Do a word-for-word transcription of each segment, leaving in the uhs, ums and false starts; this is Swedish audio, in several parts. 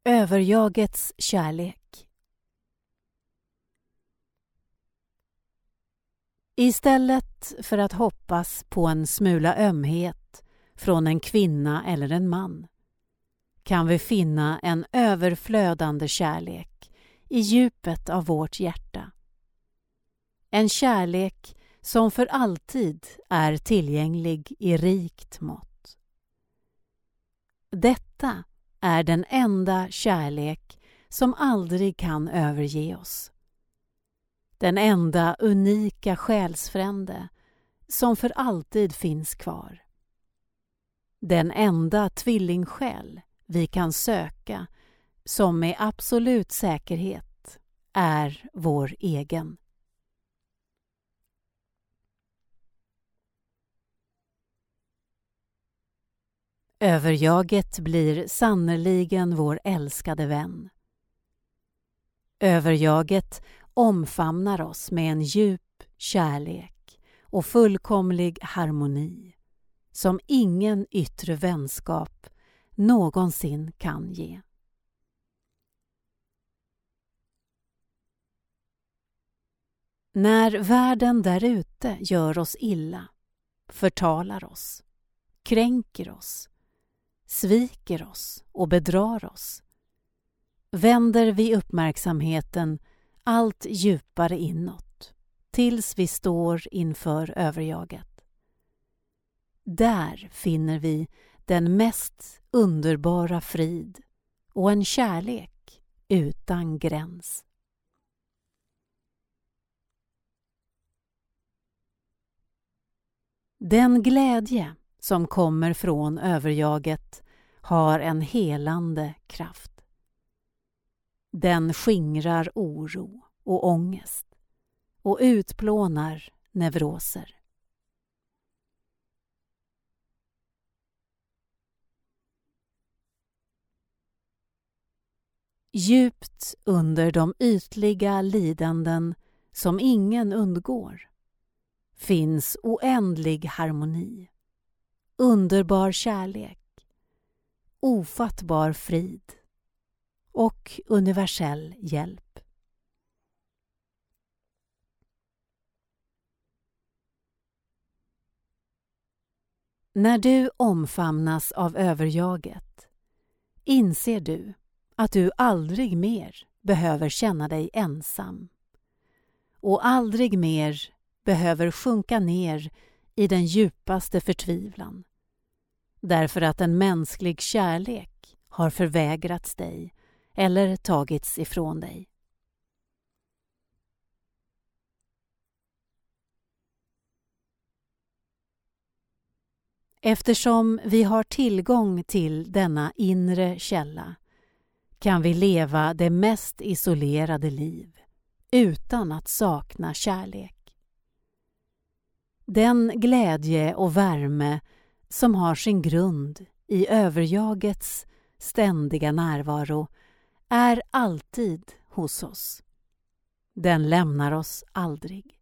Överjagets kärlek. Istället för att hoppas på en smula ömhet från en kvinna eller en man kan vi finna en överflödande kärlek i djupet av vårt hjärta. En kärlek som för alltid är tillgänglig i rikt mått. Detta är den enda kärlek som aldrig kan överge oss. Den enda unika själsfrände som för alltid finns kvar. Den enda tvillingsjäl vi kan söka som med absolut säkerhet är vår egen. Överjaget blir sannoliken vår älskade vän. Överjaget omfamnar oss med en djup kärlek och fullkomlig harmoni som ingen yttre vänskap någonsin kan ge. När världen därute gör oss illa, förtalar oss, kränker oss, sviker oss och bedrar oss, vänder vi uppmärksamheten allt djupare inåt tills vi står inför överjaget. Där finner vi den mest underbara frid och en kärlek utan gräns. Den glädje som kommer från överjaget har en helande kraft. Den skingrar oro och ångest och utplånar neuroser. Djupt under de ytliga lidanden som ingen undgår finns oändlig harmoni, underbar kärlek, ofattbar frid och universell hjälp. När du omfamnas av överjaget inser du att du aldrig mer behöver känna dig ensam och aldrig mer behöver sjunka ner i den djupaste förtvivlan därför att en mänsklig kärlek har förvägrats dig eller tagits ifrån dig. Eftersom vi har tillgång till denna inre källa kan vi leva det mest isolerade liv utan att sakna kärlek. Den glädje och värme som har sin grund i överjagets ständiga närvaro är alltid hos oss. Den lämnar oss aldrig.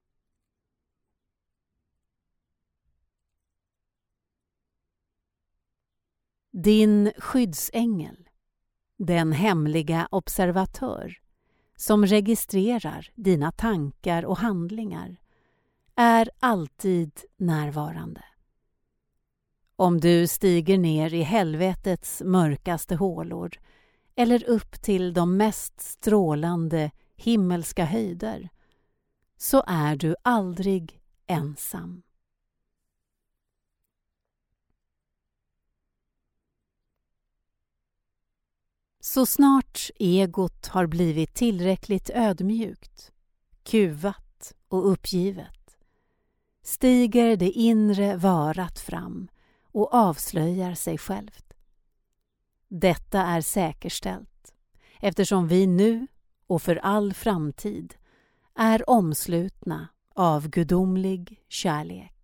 Din skyddsängel, den hemliga observatör som registrerar dina tankar och handlingar, är alltid närvarande. Om du stiger ner i helvetets mörkaste hålor eller upp till de mest strålande himmelska höjder, så är du aldrig ensam. Så snart egot har blivit tillräckligt ödmjukt, kuvat och uppgivet, stiger det inre varat fram och avslöjar sig självt. Detta är säkerställt eftersom vi nu och för all framtid är omslutna av gudomlig kärlek.